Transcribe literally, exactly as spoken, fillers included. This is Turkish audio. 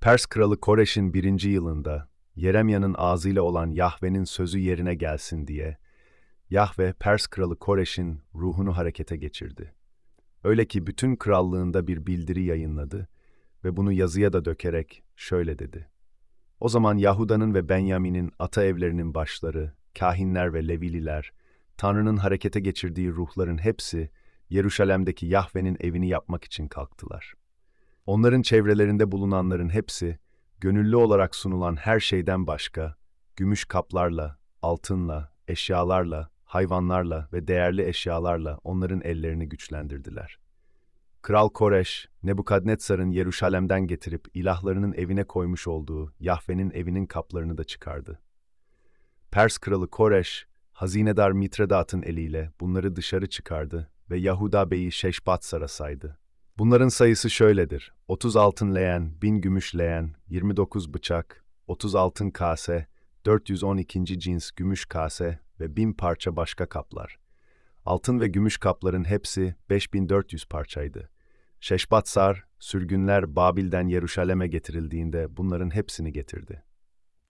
Pers kralı Koreş'in birinci yılında, Yeremya'nın ağzıyla olan Yahve'nin sözü yerine gelsin diye, Yahve, Pers kralı Koreş'in ruhunu harekete geçirdi. Öyle ki bütün krallığında bir bildiri yayınladı ve bunu yazıya da dökerek şöyle dedi. O zaman Yahuda'nın ve Benyamin'in ata evlerinin başları, kahinler ve Levililer, Tanrı'nın harekete geçirdiği ruhların hepsi, Yeruşalem'deki Yahve'nin evini yapmak için kalktılar. Onların çevrelerinde bulunanların hepsi, gönüllü olarak sunulan her şeyden başka, gümüş kaplarla, altınla, eşyalarla, hayvanlarla ve değerli eşyalarla onların ellerini güçlendirdiler. Kral Koreş, Nebukadnetsar'ın Yeruşalem'den getirip ilahlarının evine koymuş olduğu Yahve'nin evinin kaplarını da çıkardı. Pers kralı Koreş, hazinedar Mitredat'ın eliyle bunları dışarı çıkardı ve Yahuda beyi Şeşbatsar'a saydı. Bunların sayısı şöyledir: otuz altın leğen, bin gümüş leğen, yirmi dokuz bıçak, otuz altın kase, dört yüz on ikinci cins gümüş kase ve bin parça başka kaplar. Altın ve gümüş kapların hepsi beş bin dört yüz parçaydı. Şeşbatsar, sürgünler Babil'den Yeruşalem'e getirildiğinde bunların hepsini getirdi.